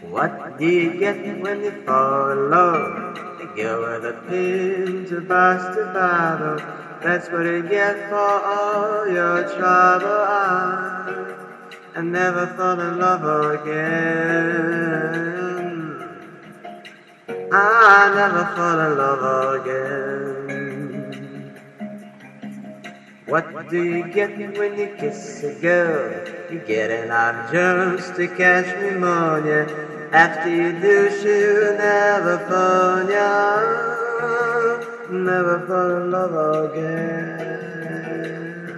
What do you get when you fall in love? You go with a pin to bust a bottle. That's what you get for all your trouble. I never fall in love again. I never fall in love again. What do you get when you kiss a girl? You get an arm just to catch pneumonia. After you do, she'll never phone ya. Never fall in love again.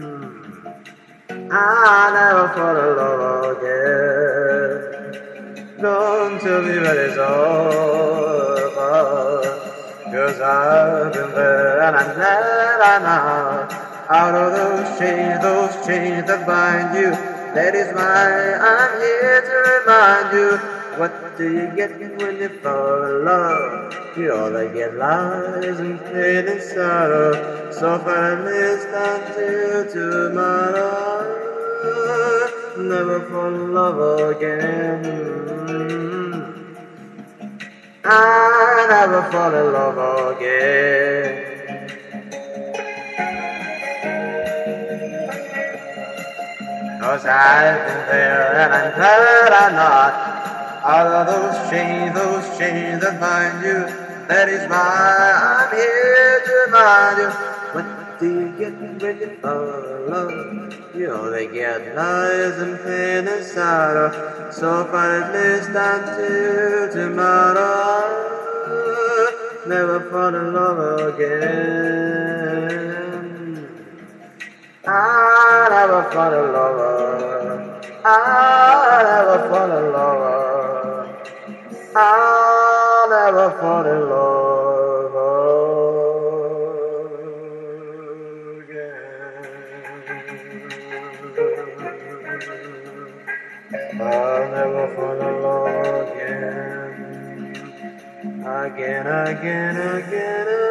I never fall in love again. Don't tell me that it's over, 'cause I've been there and I'm glad I'm out of those chains that bind you. That is why I'm here to remind you. What do you get when you fall in love? You only get lies and pain and sorrow. So finally stand till tomorrow. Never fall in love again. I never fall in love again. 'Cause I've been there and I'm glad I'm not out of those chains that bind you. That is why I'm here to remind you. What do you get when you fall in love? You only get lies and pain and sorrow. So far at least until tomorrow. Never fall in love again. I never fall in love. I never fall in love. I never fall in love again. I'll never fall in love again. Again.